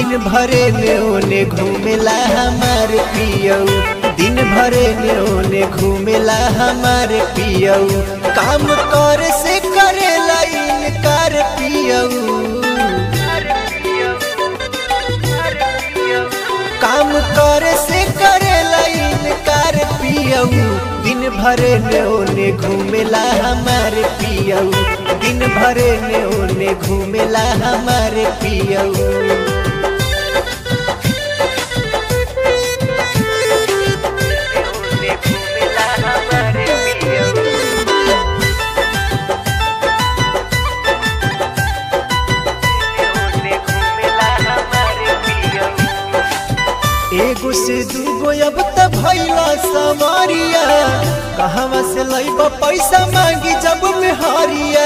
दिन भरे ने ओने घूमेला हमार पियऊ, दिन भरे ने ओने घूमेला हमार पियऊ, काम कर से करेला इनकार पियऊ, काम कर से करेला इनकार पियऊ, दिन भरे ने ओने घूमेला हमार पियऊ, दिन भरे ने ओने घूमेला हमार पियऊ। एगो से दूगो अब त भइला समारिया, कहवा से लइबा पैसा मांगी जब मेहरिया,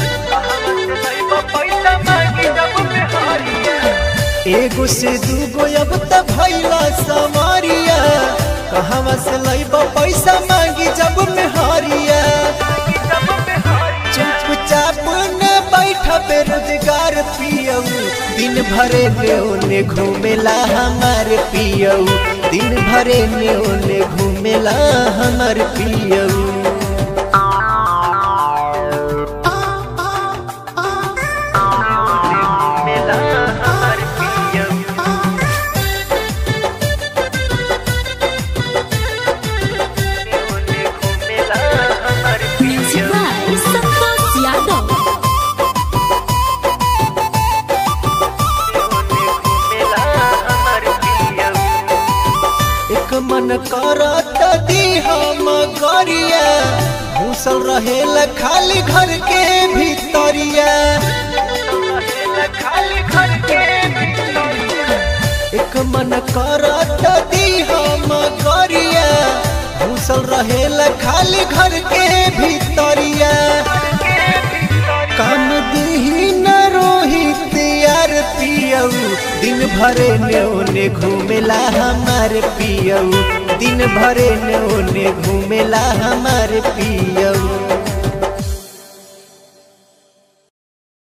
एगो से दूगो अब त भइला समारिया, कहवा से लइबा पैसा मांगी जब मेहरिया, चुपचाप न बैठ बेरोजगार पियऊ, दिन भरे ने ओने घूमेला हमार पियऊ, दिन भरे ने ओने घूमेला हमार पियऊ। मन करत दी हम गरिया, घुसल रहेला खाली घर के भीतरिया, एक मन करत दी हम गरिया, घुसल रहेला खाली घर के भीतरिया, काम दीही न रोहित यार पियऊ, दिन भरे ने ओने घूमेला हमार पियऊ, दिन भरे ने ओने घूमेला हमार पियऊ।